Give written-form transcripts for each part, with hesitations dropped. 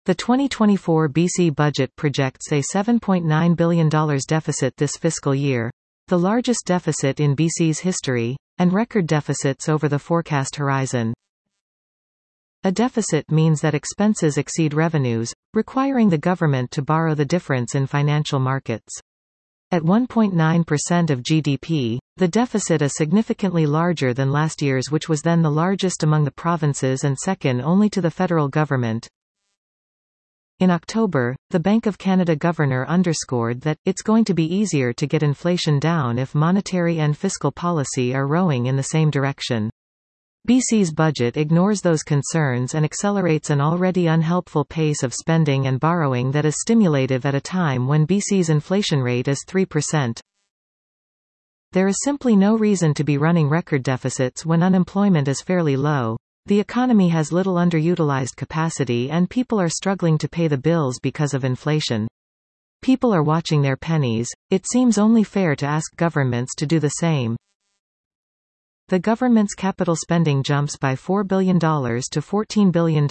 The 2024 BC budget projects a $7.9 billion deficit this fiscal year, the largest deficit in BC's history, and record deficits over the forecast horizon. A deficit means that expenses exceed revenues, requiring the government to borrow the difference in financial markets. At 1.9% of GDP, the deficit is significantly larger than last year's, which was then the largest among the provinces and second only to the federal government. In October, the Bank of Canada governor underscored that it's going to be easier to get inflation down if monetary and fiscal policy are rowing in the same direction. BC's budget ignores those concerns and accelerates an already unhelpful pace of spending and borrowing that is stimulative at a time when BC's inflation rate is 3%. There is simply no reason to be running record deficits when unemployment is fairly low. The economy has little underutilized capacity and people are struggling to pay the bills because of inflation. People are watching their pennies. It seems only fair to ask governments to do the same. The government's capital spending jumps by $4 billion to $14 billion in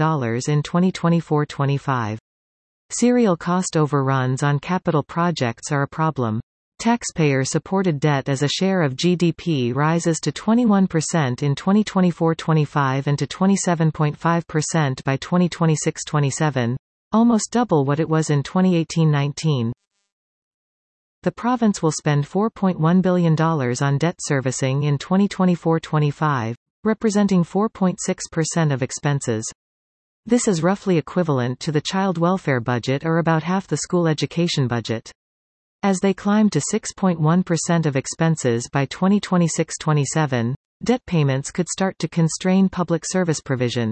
2024-25. Serial cost overruns on capital projects are a problem. Taxpayer-supported debt as a share of GDP rises to 21% in 2024-25 and to 27.5% by 2026-27, almost double what it was in 2018-19. The province will spend $4.1 billion on debt servicing in 2024-25, representing 4.6% of expenses. This is roughly equivalent to the child welfare budget or about half the school education budget. As they climb to 6.1% of expenses by 2026-27, debt payments could start to constrain public service provision.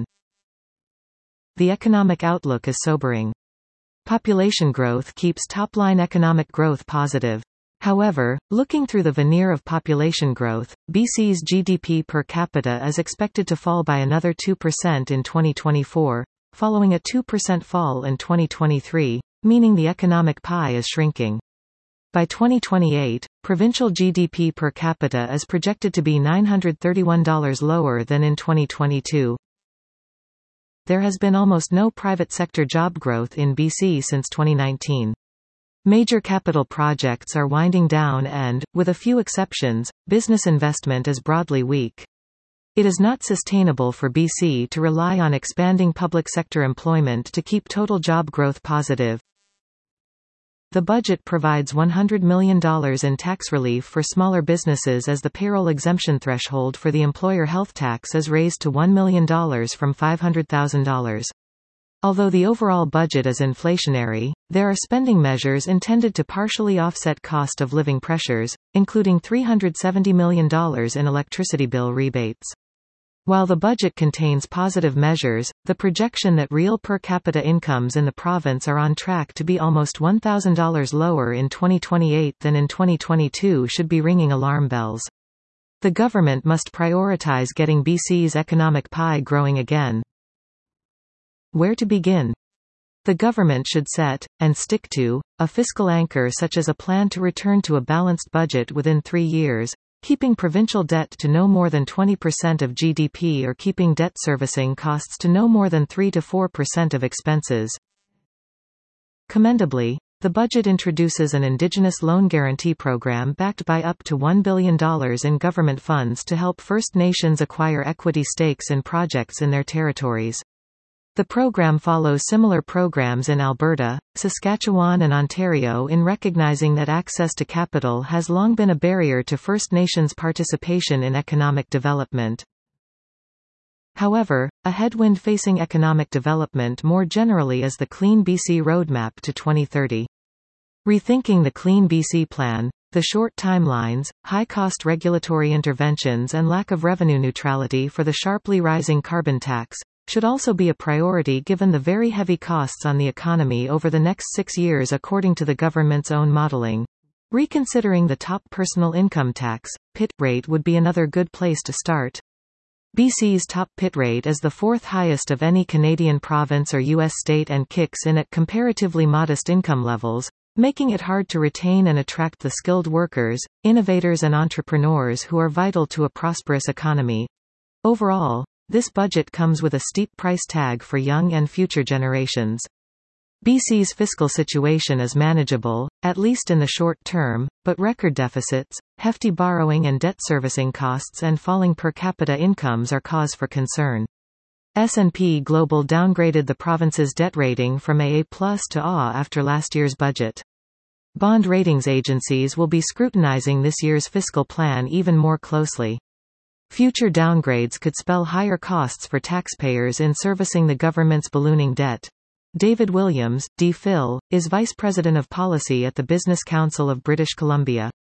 The economic outlook is sobering. Population growth keeps top-line economic growth positive. However, looking through the veneer of population growth, BC's GDP per capita is expected to fall by another 2% in 2024, following a 2% fall in 2023, meaning the economic pie is shrinking. By 2028, provincial GDP per capita is projected to be $931 lower than in 2022. There has been almost no private sector job growth in BC since 2019. Major capital projects are winding down and, with a few exceptions, business investment is broadly weak. It is not sustainable for BC to rely on expanding public sector employment to keep total job growth positive. The budget provides $100 million in tax relief for smaller businesses as the payroll exemption threshold for the employer health tax is raised to $1 million from $500,000. Although the overall budget is inflationary, there are spending measures intended to partially offset cost of living pressures, including $370 million in electricity bill rebates. While the budget contains positive measures, the projection that real per capita incomes in the province are on track to be almost $1,000 lower in 2028 than in 2022 should be ringing alarm bells. The government must prioritize getting BC's economic pie growing again. Where to begin? The government should set, and stick to, a fiscal anchor such as a plan to return to a balanced budget within 3 years, keeping provincial debt to no more than 20% of GDP or keeping debt servicing costs to no more than 3 to 4% of expenses. Commendably, the budget introduces an Indigenous loan guarantee program backed by up to $1 billion in government funds to help First Nations acquire equity stakes in projects in their territories. The program follows similar programs in Alberta, Saskatchewan and Ontario in recognizing that access to capital has long been a barrier to First Nations participation in economic development. However, a headwind facing economic development more generally is the Clean BC Roadmap to 2030. Rethinking the Clean BC Plan, the short timelines, high-cost regulatory interventions and lack of revenue neutrality for the sharply rising carbon tax, should also be a priority given the very heavy costs on the economy over the next 6 years according to the government's own modeling. Reconsidering the top personal income tax, PIT, rate would be another good place to start. BC's top PIT rate is the 4th highest of any Canadian province or U.S. state and kicks in at comparatively modest income levels, making it hard to retain and attract the skilled workers, innovators and entrepreneurs who are vital to a prosperous economy. Overall, this budget comes with a steep price tag for young and future generations. BC's fiscal situation is manageable, at least in the short term, but record deficits, hefty borrowing and debt servicing costs and falling per capita incomes are cause for concern. S&P Global downgraded the province's debt rating from AA+ to A after last year's budget. Bond ratings agencies will be scrutinizing this year's fiscal plan even more closely. Future downgrades could spell higher costs for taxpayers in servicing the government's ballooning debt. David Williams, D.Phil, is Vice President of Policy at the Business Council of British Columbia.